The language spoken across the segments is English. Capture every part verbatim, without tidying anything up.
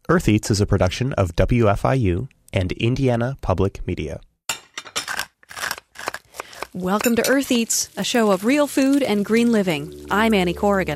Earth Eats is a production of W F I U and Indiana Public Media. Welcome to Earth Eats, a show of real food and green living. I'm Annie Corrigan.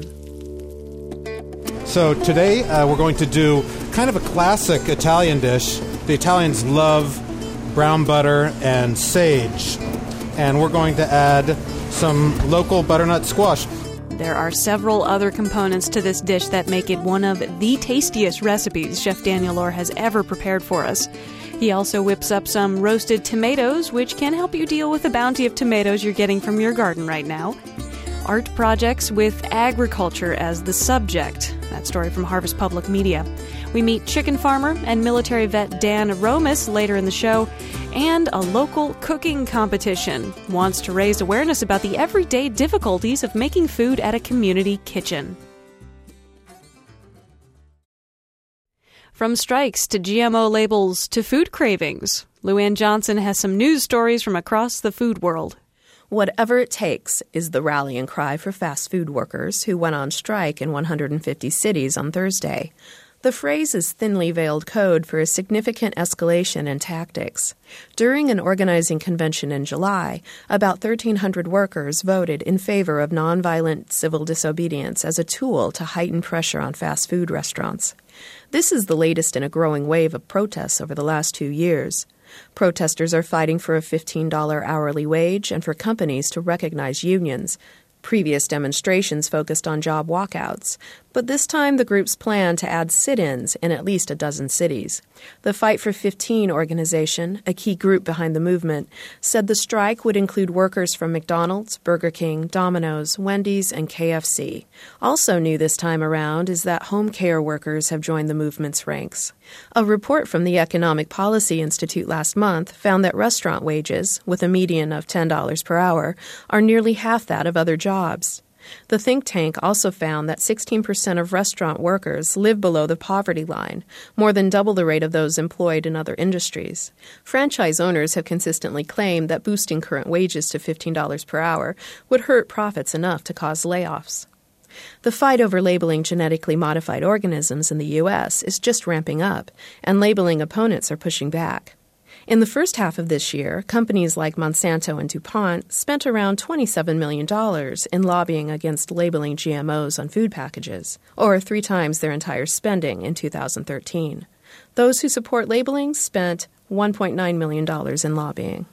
So today uh, we're going to do kind of a classic Italian dish. The Italians love brown butter and sage. And we're going to add some local butternut squash. There are several other components to this dish that make it one of the tastiest recipes Chef Daniel Orr has ever prepared for us. He also whips up some roasted tomatoes, which can help you deal with the bounty of tomatoes you're getting from your garden right now. Art projects with agriculture as the subject. That story from Harvest Public Media. We meet chicken farmer and military vet Dan Aromas later in the show, and a local cooking competition wants to raise awareness about the everyday difficulties of making food at a community kitchen. From strikes to G M O labels to food cravings, Luann Johnson has some news stories from across the food world. Whatever it takes is the rallying cry for fast food workers who went on strike in one hundred fifty cities on Thursday. The phrase is thinly veiled code for a significant escalation in tactics. During an organizing convention in July, about thirteen hundred workers voted in favor of nonviolent civil disobedience as a tool to heighten pressure on fast food restaurants. This is the latest in a growing wave of protests over the last two years. Protesters are fighting for a fifteen dollars hourly wage and for companies to recognize unions. Previous demonstrations focused on job walkouts, but this time the groups plan to add sit-ins in at least a dozen cities. The Fight for fifteen organization, a key group behind the movement, said the strike would include workers from McDonald's, Burger King, Domino's, Wendy's, and K F C. Also new this time around is that home care workers have joined the movement's ranks. A report from the Economic Policy Institute last month found that restaurant wages, with a median of ten dollars per hour, are nearly half that of other jobs. The think tank also found that sixteen percent of restaurant workers live below the poverty line, more than double the rate of those employed in other industries. Franchise owners have consistently claimed that boosting current wages to fifteen dollars per hour would hurt profits enough to cause layoffs. The fight over labeling genetically modified organisms in the U S is just ramping up, and labeling opponents are pushing back. In the first half of this year, companies like Monsanto and DuPont spent around twenty-seven million dollars in lobbying against labeling G M Os on food packages, or three times their entire spending in two thousand thirteen. Those who support labeling spent one point nine million dollars in lobbying.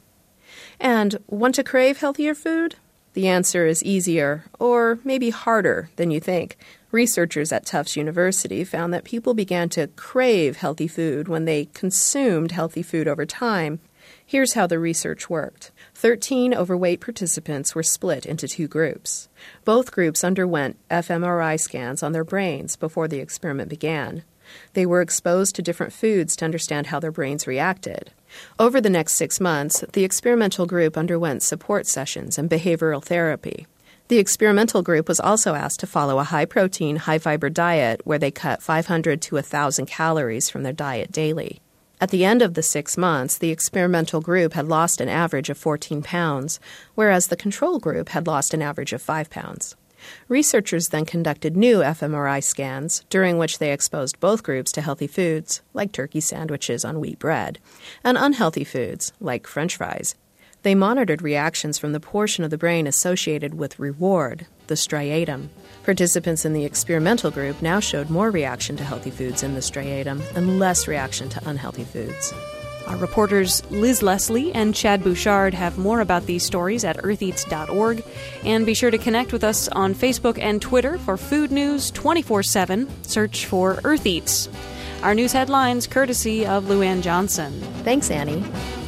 And want to crave healthier food? The answer is easier, or maybe harder, than you think. Researchers at Tufts University found that people began to crave healthy food when they consumed healthy food over time. Here's how the research worked. Thirteen overweight participants were split into two groups. Both groups underwent f M R I scans on their brains before the experiment began. They were exposed to different foods to understand how their brains reacted. Over the next six months, the experimental group underwent support sessions and behavioral therapy. The experimental group was also asked to follow a high-protein, high-fiber diet where they cut five hundred to one thousand calories from their diet daily. At the end of the six months, the experimental group had lost an average of fourteen pounds, whereas the control group had lost an average of five pounds. Researchers then conducted new f M R I scans, during which they exposed both groups to healthy foods, like turkey sandwiches on wheat bread, and unhealthy foods, like French fries. They monitored reactions from the portion of the brain associated with reward, the striatum. Participants in the experimental group now showed more reaction to healthy foods in the striatum and less reaction to unhealthy foods. Our reporters Liz Leslie and Chad Bouchard have more about these stories at earth eats dot org. And be sure to connect with us on Facebook and Twitter for food news twenty-four seven. Search for Earth Eats. Our news headlines courtesy of Luann Johnson. Thanks, Annie.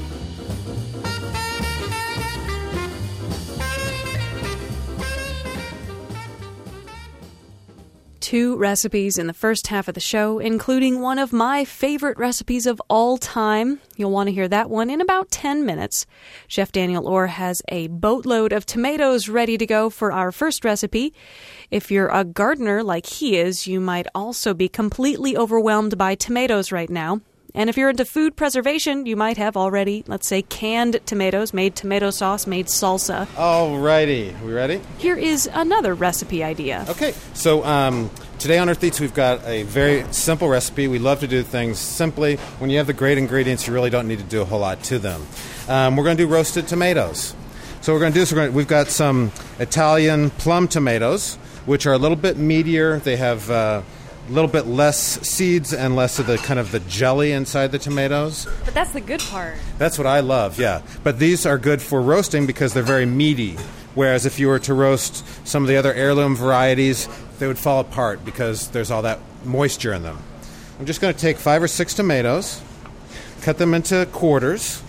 Two recipes in the first half of the show, including one of my favorite recipes of all time. You'll want to hear that one in about ten minutes. Chef Daniel Orr has a boatload of tomatoes ready to go for our first recipe. If you're a gardener like he is, you might also be completely overwhelmed by tomatoes right now. And if you're into food preservation, you might have already, let's say, canned tomatoes, made tomato sauce, made salsa. Alrighty, we ready? Here is another recipe idea. Okay, so um, today on Earth Eats, we've got a very simple recipe. We love to do things simply. When you have the great ingredients, you really don't need to do a whole lot to them. Um, we're going to do roasted tomatoes. So what we're going to do is we're going to, we've got some Italian plum tomatoes, which are a little bit meatier. They have uh, a little bit less seeds and less of the kind of the jelly inside the tomatoes. But that's the good part. That's what I love, yeah. But these are good for roasting because they're very meaty. Whereas if you were to roast some of the other heirloom varieties, they would fall apart because there's all that moisture in them. I'm just going to take five or six tomatoes, cut them into quarters,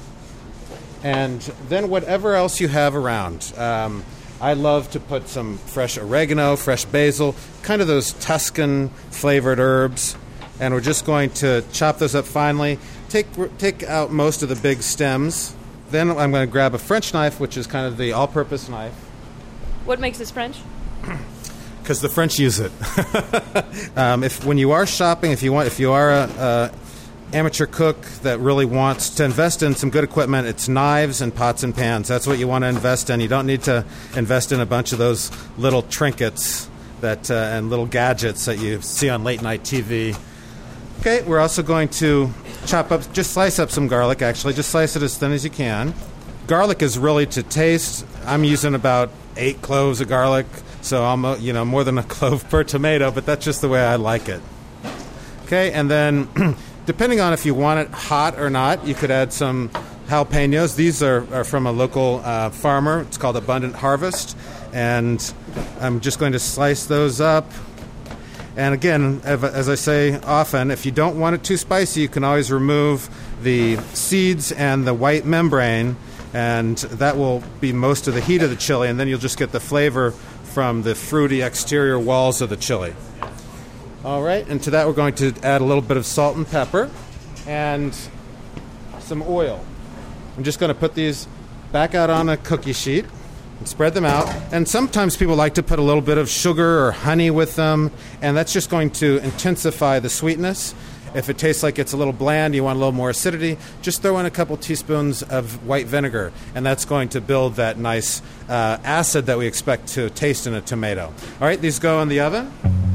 and then whatever else you have around. Um, I love to put some fresh oregano, fresh basil, kind of those Tuscan flavored herbs, and we're just going to chop those up finely, take take out most of the big stems. Then I'm going to grab a French knife, which is kind of the all-purpose knife. What makes this French? Because the French use it. um, if when you are shopping, if you want, if you are a, a amateur cook that really wants to invest in some good equipment, it's knives and pots and pans. That's what you want to invest in. You don't need to invest in a bunch of those little trinkets that uh, and little gadgets that you see on late night T V. Okay, we're also going to chop up, just slice up some garlic, actually. Just slice it as thin as you can. Garlic is really to taste. I'm using about eight cloves of garlic, so I'm, you know, more than a clove per tomato, but that's just the way I like it. Okay, and then depending on if you want it hot or not, you could add some jalapenos. These are, are from a local uh, farmer. It's called Abundant Harvest, and I'm just going to slice those up. And again, as I say often, if you don't want it too spicy, you can always remove the seeds and the white membrane, and that will be most of the heat of the chili, and then you'll just get the flavor from the fruity exterior walls of the chili. All right, and to that we're going to add a little bit of salt and pepper and some oil. I'm just going to put these back out on a cookie sheet and spread them out. And sometimes people like to put a little bit of sugar or honey with them, and that's just going to intensify the sweetness. If it tastes like it's a little bland, you want a little more acidity, just throw in a couple teaspoons of white vinegar, and that's going to build that nice uh, acid that we expect to taste in a tomato. All right, these go in the oven.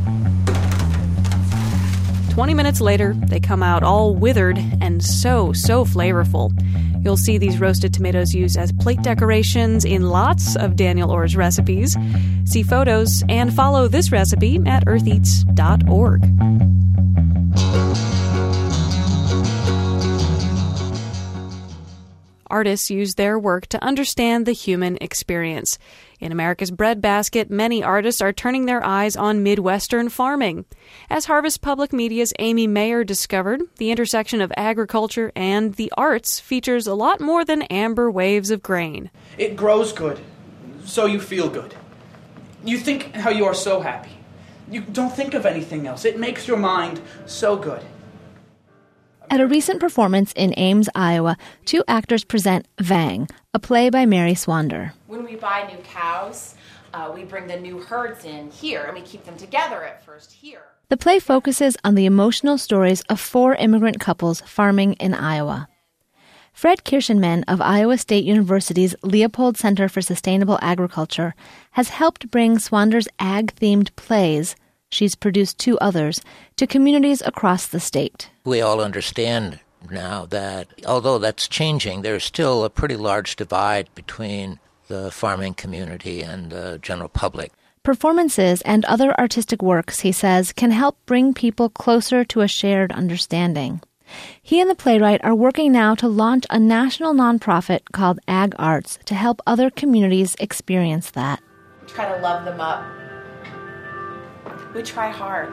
twenty minutes later, they come out all withered and so, so flavorful. You'll see these roasted tomatoes used as plate decorations in lots of Daniel Orr's recipes. See photos and follow this recipe at earth eats dot org. Artists use their work to understand the human experience. In America's breadbasket, many artists are turning their eyes on Midwestern farming. As Harvest Public Media's Amy Mayer discovered, the intersection of agriculture and the arts features a lot more than amber waves of grain. It grows good, so you feel good. You think how you are so happy. You don't think of anything else. It makes your mind so good. At a recent performance in Ames, Iowa, two actors present Vang, a play by Mary Swander. When we buy new cows, uh, we bring the new herds in here, and we keep them together at first here. The play focuses on the emotional stories of four immigrant couples farming in Iowa. Fred Kirschenmann of Iowa State University's Leopold Center for Sustainable Agriculture has helped bring Swander's ag-themed plays, she's produced two others, to communities across the state. We all understand now that although that's changing, there's still a pretty large divide between the farming community and the general public. Performances and other artistic works, he says, can help bring people closer to a shared understanding. He and the playwright are working now to launch a national nonprofit called Ag Arts to help other communities experience that. We try to love them up. We try hard.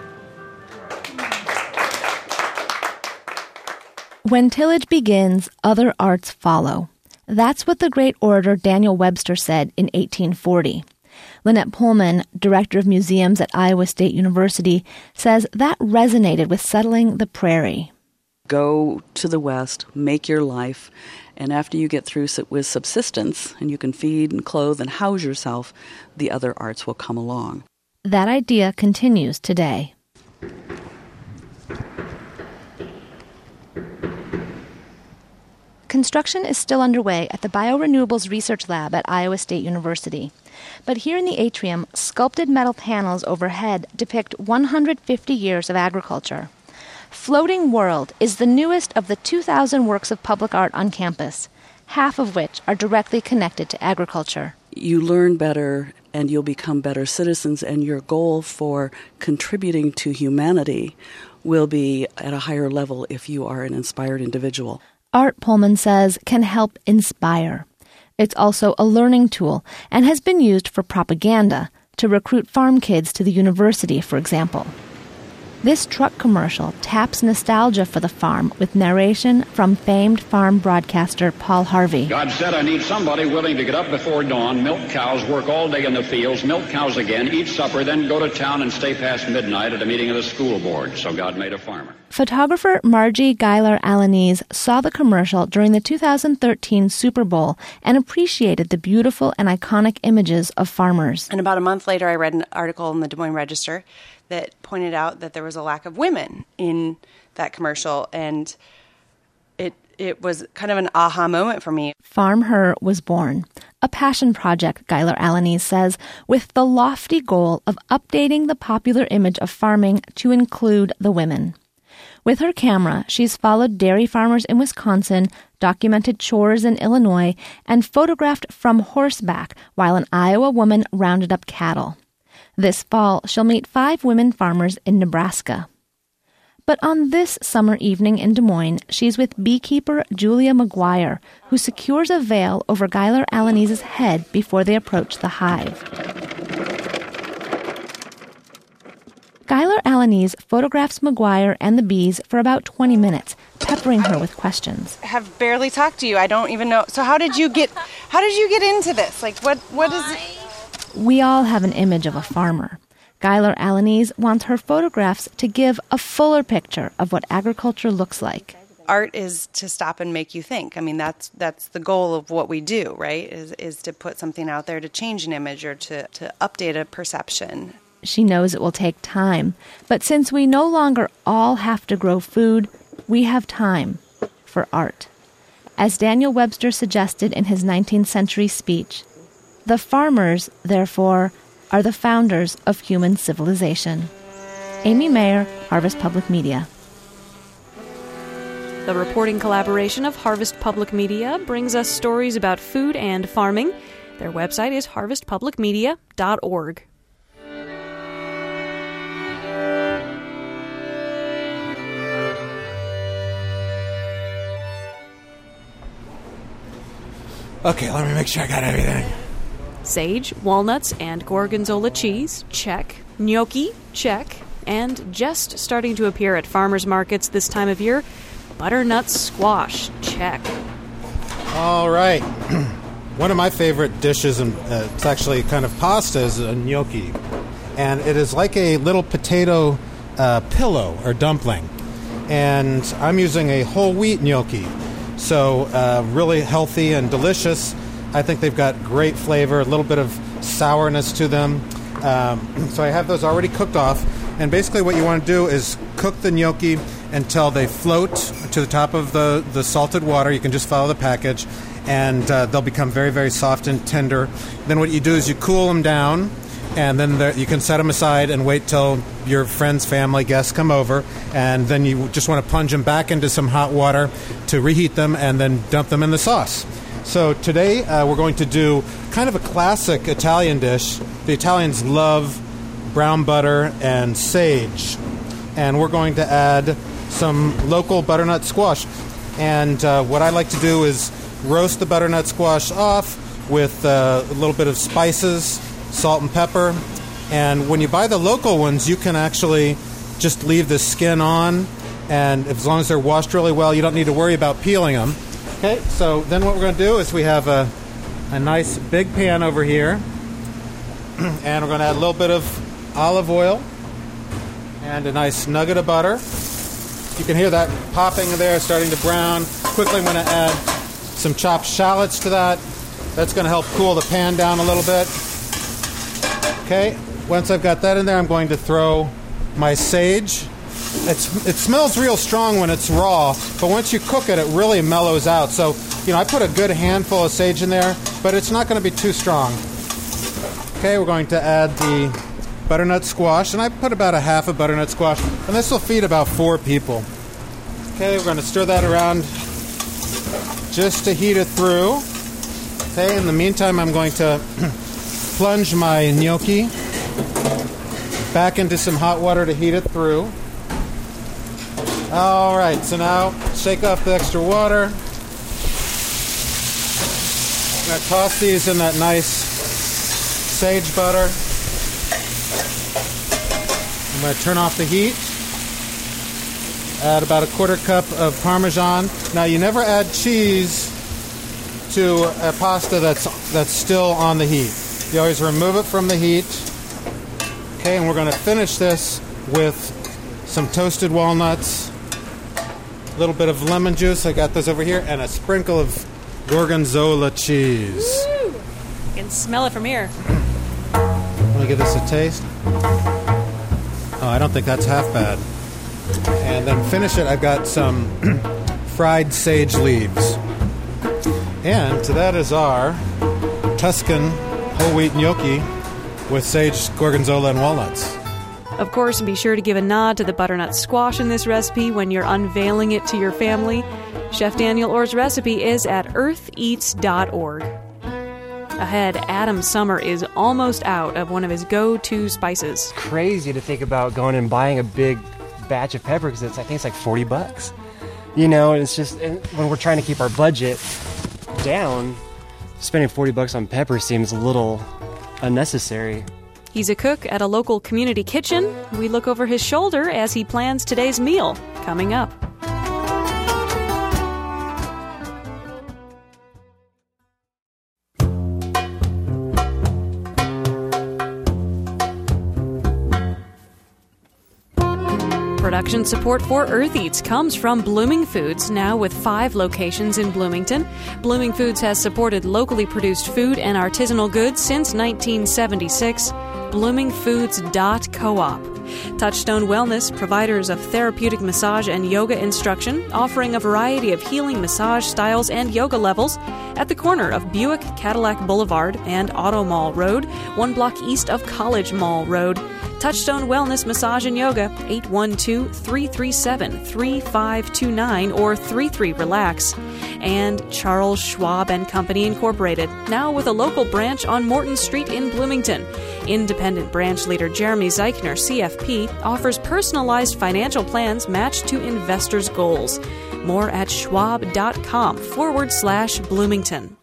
When tillage begins, other arts follow. That's what the great orator Daniel Webster said in eighteen forty. Lynette Pullman, director of museums at Iowa State University, says that resonated with settling the prairie. Go to the West, make your life, and after you get through with subsistence and you can feed and clothe and house yourself, the other arts will come along. That idea continues today. construction is still underway at the Biorenewables Research Lab at Iowa State University. But here in the atrium, sculpted metal panels overhead depict one hundred fifty years of agriculture. Floating World is the newest of the two thousand works of public art on campus, half of which are directly connected to agriculture. You learn better and you'll become better citizens, and your goal for contributing to humanity will be at a higher level if you are an inspired individual. Art, Pullman says, can help inspire. It's also a learning tool and has been used for propaganda to recruit farm kids to the university, for example. This truck commercial taps nostalgia for the farm with narration from famed farm broadcaster Paul Harvey. God said, I need somebody willing to get up before dawn, milk cows, work all day in the fields, milk cows again, eat supper, then go to town and stay past midnight at a meeting of the school board. So God made a farmer. Photographer Margie Geiler-Alanis saw the commercial during the two thousand thirteen Super Bowl and appreciated the beautiful and iconic images of farmers. And about a month later, I read an article in the Des Moines Register that pointed out that there was a lack of women in that commercial, and it it was kind of an aha moment for me. Farm Her was born, a passion project, Geiler-Alanis says, with the lofty goal of updating the popular image of farming to include the women. With her camera, she's followed dairy farmers in Wisconsin, documented chores in Illinois, and photographed from horseback while an Iowa woman rounded up cattle. This fall, she'll meet five women farmers in Nebraska. But on this summer evening in Des Moines, she's with beekeeper Julia McGuire, who secures a veil over Geiler-Alanis' head before they approach the hive. Geiler-Alanis photographs McGuire and the bees for about twenty minutes, peppering her with questions. I have barely talked to you. I don't even know. So how did you get how did you get into this? Like what what is it? We all have an image of a farmer. Geiler-Alanis wants her photographs to give a fuller picture of what agriculture looks like. Art is to stop and make you think. I mean, that's that's the goal of what we do, right? Is is to put something out there to change an image or to, to update a perception. She knows it will take time, but since we no longer all have to grow food, we have time for art. As Daniel Webster suggested in his nineteenth century speech, the farmers, therefore, are the founders of human civilization. Amy Mayer, Harvest Public Media. The reporting collaboration of Harvest Public Media brings us stories about food and farming. Their website is harvest public media dot org. Okay, let me make sure I got everything. Sage, walnuts, and gorgonzola cheese, check. Gnocchi, check. And just starting to appear at farmers markets this time of year, butternut squash, check. All right. One of my favorite dishes, and uh, it's actually kind of pasta, is a gnocchi. And it is like a little potato uh, pillow or dumpling. And I'm using a whole wheat gnocchi. So uh, really healthy and delicious. I think they've got great flavor, a little bit of sourness to them. Um, so I have those already cooked off. And basically what you want to do is cook the gnocchi until they float to the top of the, the salted water. You can just follow the package. And uh, they'll become very, very soft and tender. Then what you do is you cool them down. And then you can set them aside and wait till your friends, family, guests come over. And then you just want to plunge them back into some hot water to reheat them and then dump them in the sauce. So today uh, we're going to do kind of a classic Italian dish. The Italians love brown butter and sage. And we're going to add some local butternut squash. And uh, what I like to do is roast the butternut squash off with uh, a little bit of spices, salt and pepper. And when you buy the local ones, you can actually just leave the skin on, and as long as they're washed really well, you don't need to worry about peeling them. Okay, so then what we're going to do is we have a, a nice big pan over here, and we're going to add a little bit of olive oil and a nice nugget of butter. You can hear that popping there, starting to brown. Quickly I'm going to add some chopped shallots to that. That's going to help cool the pan down a little bit. Okay, once I've got that in there, I'm going to throw my sage. It's, it smells real strong when it's raw, but once you cook it, it really mellows out. So You know, I put a good handful of sage in there, but it's not going to be too strong. Okay, we're going to add the butternut squash, and I put about a half a butternut squash, and this will feed about four people. Okay, we're going to stir that around just to heat it through. Okay, in the meantime, I'm going to plunge my gnocchi back into some hot water to heat it through. All right, so now shake off the extra water. I'm going to toss these in that nice sage butter. I'm going to turn off the heat. Add about a quarter cup of Parmesan. Now, you never add cheese to a pasta that's that's still on the heat. You always remove it from the heat. Okay, and we're going to finish this with some toasted walnuts, a little bit of lemon juice, I got those over here, and a sprinkle of Gorgonzola cheese. Woo! I can smell it from here. Let me give this a taste. Oh, I don't think that's half bad. And then finish it, I've got some fried sage leaves. And to that is our Tuscan whole wheat gnocchi with sage, gorgonzola, and walnuts. Of course, be sure to give a nod to the butternut squash in this recipe when you're unveiling it to your family. Chef Daniel Orr's recipe is at earth eats dot org. Ahead, Adam Summer is almost out of one of his go-to spices. Crazy to think about going and buying a big batch of pepper because it's I think it's like forty bucks. You know, and it's just and when we're trying to keep our budget down, spending forty bucks on pepper seems a little unnecessary. He's a cook at a local community kitchen. We look over his shoulder as he plans today's meal, coming up. Production support for Earth Eats comes from Blooming Foods, now with five locations in Bloomington. Blooming Foods has supported locally produced food and artisanal goods since nineteen seventy-six. blooming foods dot coop. Touchstone Wellness, providers of therapeutic massage and yoga instruction, offering a variety of healing massage styles and yoga levels at the corner of Buick Cadillac Boulevard and Auto Mall Road, one block east of College Mall Road. Touchstone Wellness Massage and Yoga, eight one two, three three seven, three five two nine or three three relax. And Charles Schwab and Company Incorporated, now with a local branch on Morton Street in Bloomington. Independent branch leader Jeremy Zeichner, C F P, offers personalized financial plans matched to investors' goals. More at schwab.com forward slash Bloomington.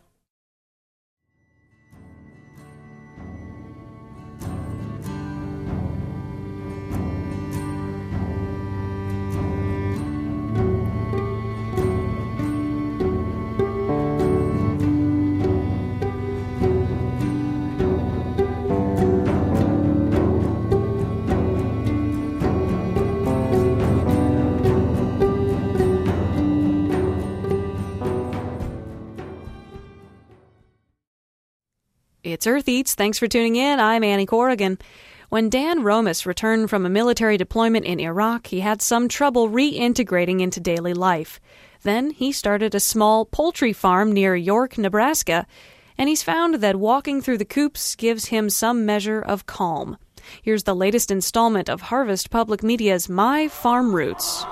It's Earth Eats. Thanks for tuning in. I'm Annie Corrigan. When Dan Romis returned from a military deployment in Iraq, he had some trouble reintegrating into daily life. Then he started a small poultry farm near York, Nebraska, and he's found that walking through the coops gives him some measure of calm. Here's the latest installment of Harvest Public Media's My Farm Roots.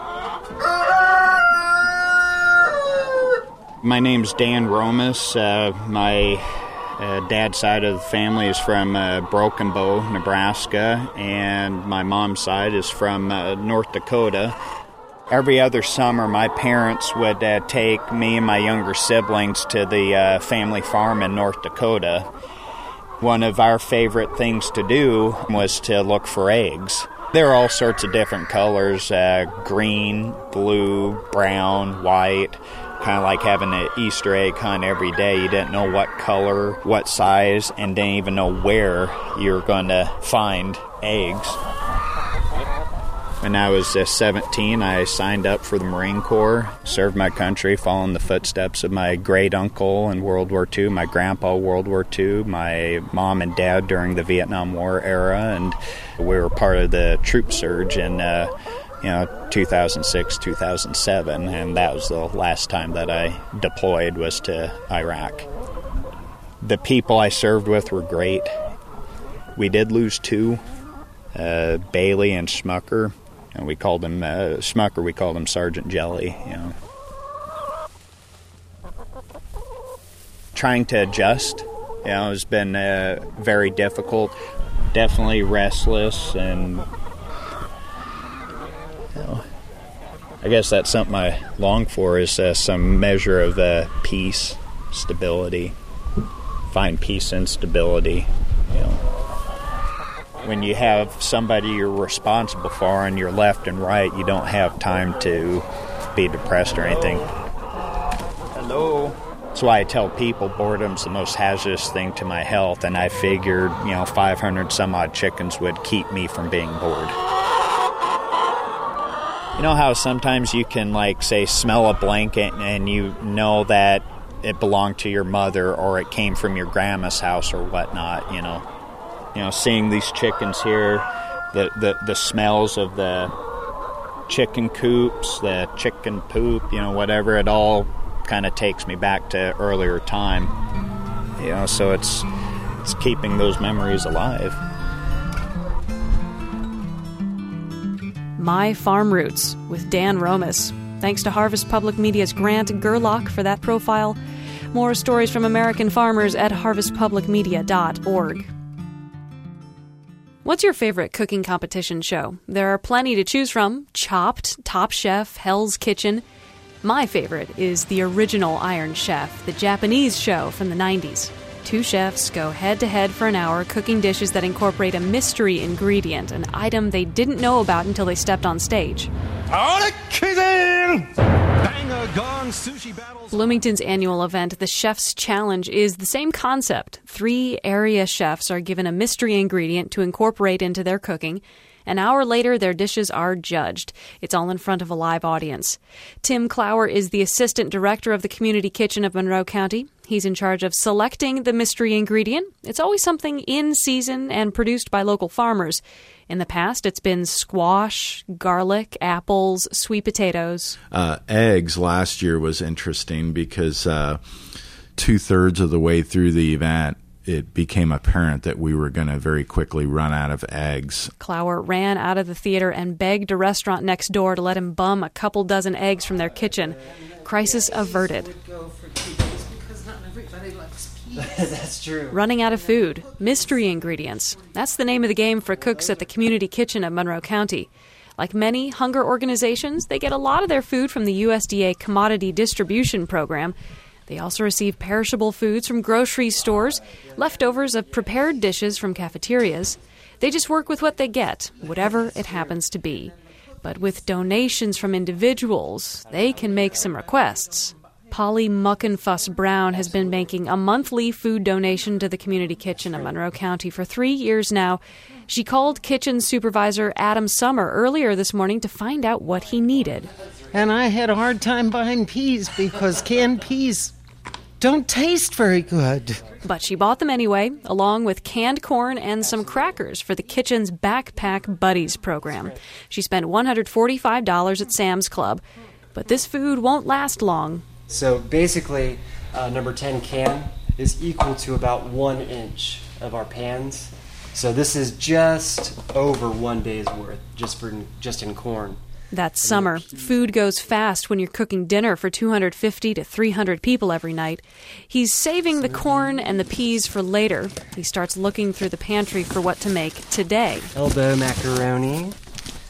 My name's Dan Romis. Uh, my Uh, dad's side of the family is from uh, Broken Bow, Nebraska, and my mom's side is from uh, North Dakota. Every other summer, my parents would uh, take me and my younger siblings to the uh, family farm in North Dakota. One of our favorite things to do was to look for eggs. There are all sorts of different colors, uh, green, blue, brown, white. Kind of like having an Easter egg hunt every day. You didn't know what color, what size, and didn't even know where you were going to find eggs. When I was uh, seventeen, I signed up for the Marine Corps, served my country, following the footsteps of my great-uncle in World War Two, my grandpa World War Two, my mom and dad during the Vietnam War era, and we were part of the troop surge in uh, you know, two thousand six, two thousand seven, and that was the last time that I deployed was to Iraq. The people I served with were great. We did lose two, uh, Bailey and Smucker, and we called him uh, Smucker. We called him Sergeant Jelly. You know, trying to adjust, you know, has been uh, very difficult. Definitely restless, and you know, I guess that's something I long for is uh, some measure of uh, peace, stability. Find peace and stability. You know, when you have somebody you're responsible for on your left and right, you don't have time to be depressed or anything. Hello. That's why I tell people boredom's the most hazardous thing to my health, and I figured, you know, five hundred some odd chickens would keep me from being bored. You know how sometimes you can, like, say, smell a blanket and you know that it belonged to your mother or it came from your grandma's house or whatnot, you know. You know, seeing these chickens here, the, the, the smells of the chicken coops, the chicken poop, you know, whatever, it all kind of takes me back to earlier time. You know, so it's it's keeping those memories alive. My Farm Roots with Dan Romis. Thanks to Harvest Public Media's Grant Gerlach for that profile. More stories from American farmers at harvest public media dot org. What's your favorite cooking competition show? There are plenty to choose from. Chopped, Top Chef, Hell's Kitchen. My favorite is the original Iron Chef, the Japanese show from the nineties. Two chefs go head-to-head for an hour cooking dishes that incorporate a mystery ingredient, an item they didn't know about until they stepped on stage. Bloomington's annual event, the Chef's Challenge, is the same concept. Three area chefs are given a mystery ingredient to incorporate into their cooking. An hour later, their dishes are judged. It's all in front of a live audience. Tim Clower is the assistant director of the Community Kitchen of Monroe County. He's in charge of selecting the mystery ingredient. It's always something in season and produced by local farmers. In the past, it's been squash, garlic, apples, sweet potatoes. Uh, eggs last year was interesting because uh, two-thirds of the way through the event, it became apparent that we were going to very quickly run out of eggs. Clower ran out of the theater and begged a restaurant next door to let him bum a couple dozen eggs from their kitchen. Crisis averted. That's true. Running out of food. Mystery ingredients. That's the name of the game for cooks at the Community Kitchen of Monroe County. Like many hunger organizations, they get a lot of their food from the U S D A Commodity Distribution Program. They also receive perishable foods from grocery stores, leftovers of prepared dishes from cafeterias. They just work with what they get, whatever it happens to be. But with donations from individuals, they can make some requests. Polly Muckenfuss Brown has been making a monthly food donation to the Community Kitchen of Monroe County for three years now. She called kitchen supervisor Adam Summer earlier this morning to find out what he needed. And I had a hard time buying peas because canned peas don't taste very good. But she bought them anyway, along with canned corn and some crackers for the kitchen's Backpack Buddies program. She spent one hundred forty-five dollars at Sam's Club. But this food won't last long. So basically, uh, number ten can is equal to about one inch of our pans. So this is just over one day's worth, just for just in corn. That's summer. Food goes fast when you're cooking dinner for two hundred fifty to three hundred people every night. He's saving the corn and the peas for later. He starts looking through the pantry for what to make today. Elbow macaroni. I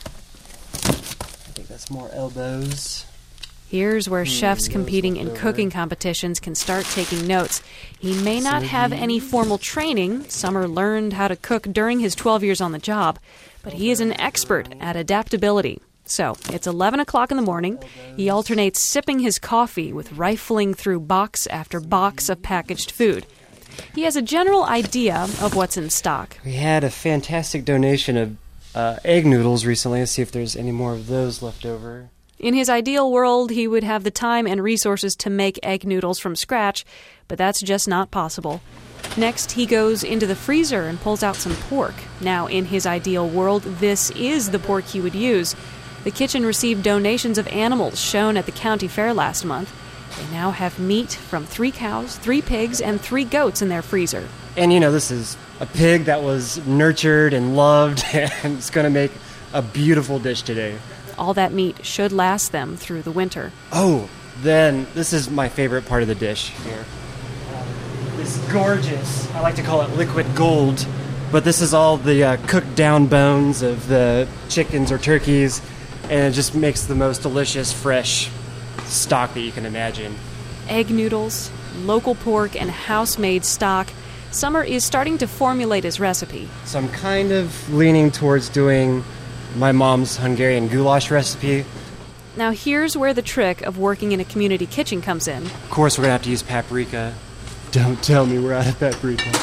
think that's more elbows. Here's where chefs competing in cooking competitions can start taking notes. He may not have any formal training. Summer learned how to cook during his twelve years on the job, but he is an expert at adaptability. So, it's eleven o'clock in the morning. He alternates sipping his coffee with rifling through box after box of packaged food. He has a general idea of what's in stock. We had a fantastic donation of uh, egg noodles recently. Let's see if there's any more of those left over. In his ideal world, he would have the time and resources to make egg noodles from scratch, but that's just not possible. Next, he goes into the freezer and pulls out some pork. Now, in his ideal world, this is the pork he would use. The kitchen received donations of animals shown at the county fair last month. They now have meat from three cows, three pigs, and three goats in their freezer. And, you know, this is a pig that was nurtured and loved, and it's going to make a beautiful dish today. All that meat should last them through the winter. Oh, then this is my favorite part of the dish here. This gorgeous, I like to call it liquid gold, but this is all the uh, cooked down bones of the chickens or turkeys, and it just makes the most delicious, fresh stock that you can imagine. Egg noodles, local pork, and house-made stock. Summer is starting to formulate his recipe. So I'm kind of leaning towards doing my mom's Hungarian goulash recipe. Now here's where the trick of working in a community kitchen comes in. Of course, we're going to have to use paprika. Don't tell me we're out of paprika.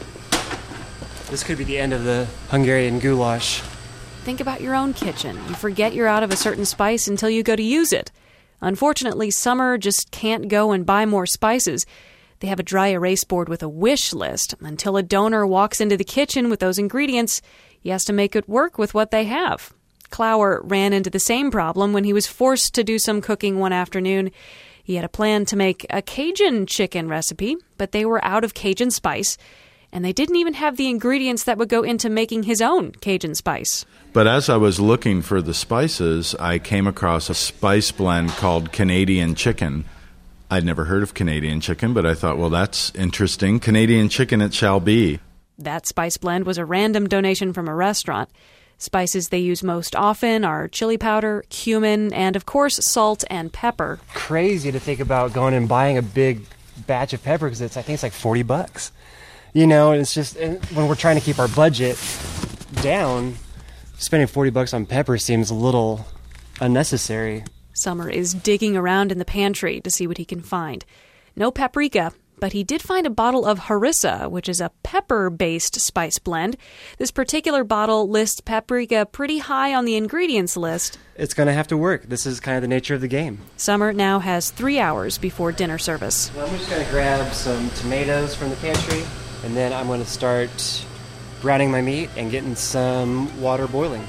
This could be the end of the Hungarian goulash. Think about your own kitchen. You forget you're out of a certain spice until you go to use it. Unfortunately, Summer just can't go and buy more spices. They have a dry erase board with a wish list. Until a donor walks into the kitchen with those ingredients, he has to make it work with what they have. Clower ran into the same problem when he was forced to do some cooking one afternoon. He had a plan to make a Cajun chicken recipe, but they were out of Cajun spice, and they didn't even have the ingredients that would go into making his own Cajun spice. But as I was looking for the spices, I came across a spice blend called Canadian chicken. I'd never heard of Canadian chicken, but I thought, well, that's interesting. Canadian chicken it shall be. That spice blend was a random donation from a restaurant. Spices they use most often are chili powder, cumin, and, of course, salt and pepper. Crazy to think about going and buying a big batch of pepper because it's, I think it's like forty bucks. You know, and it's just, and when we're trying to keep our budget down, spending forty bucks on pepper seems a little unnecessary. Summer is digging around in the pantry to see what he can find. No paprika, but he did find a bottle of harissa, which is a pepper-based spice blend. This particular bottle lists paprika pretty high on the ingredients list. It's going to have to work. This is kind of the nature of the game. Summer now has three hours before dinner service. Well, I'm just going to grab some tomatoes from the pantry, and then I'm going to start browning my meat and getting some water boiling.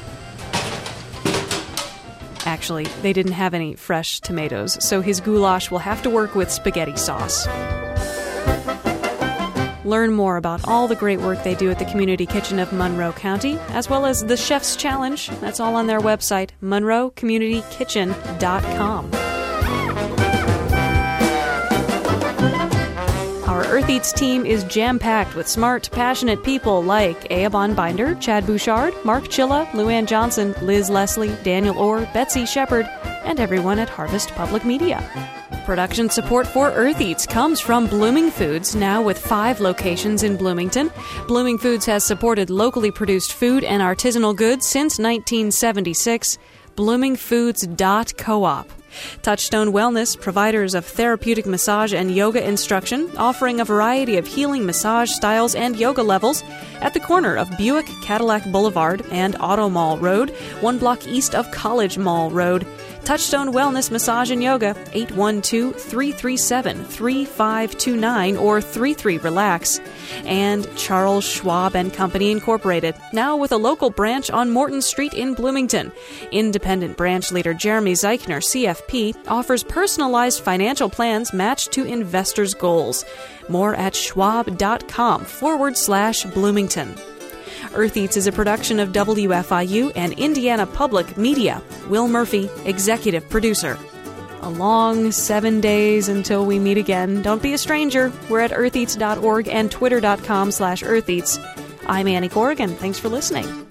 Actually, they didn't have any fresh tomatoes, so his goulash will have to work with spaghetti sauce. Learn more about all the great work they do at the Community Kitchen of Monroe County, as well as the Chef's Challenge. That's all on their website, monroe community kitchen dot com. Our Earth Eats team is jam-packed with smart, passionate people like Eabon Binder, Chad Bouchard, Mark Chilla, Luann Johnson, Liz Leslie, Daniel Orr, Betsy Shepard, and everyone at Harvest Public Media. Production support for Earth Eats comes from Blooming Foods, now with five locations in Bloomington. Blooming Foods has supported locally produced food and artisanal goods since nineteen seventy-six. blooming foods dot coop. Touchstone Wellness, providers of therapeutic massage and yoga instruction, offering a variety of healing massage styles and yoga levels at the corner of Buick Cadillac Boulevard and Auto Mall Road, one block east of College Mall Road. Touchstone Wellness Massage and Yoga, eight one two, three three seven, three five two nine or three three relax. And Charles Schwab and Company Incorporated, now with a local branch on Morton Street in Bloomington. Independent branch leader Jeremy Zeichner, C F P, offers personalized financial plans matched to investors' goals. More at schwab.com forward slash Bloomington. Earth Eats is a production of W F I U and Indiana Public Media. Will Murphy, executive producer. A long seven days until we meet again. Don't be a stranger. We're at earth eats dot org and twitter dot com slash eartheats. I'm Annie Corrigan. Thanks for listening.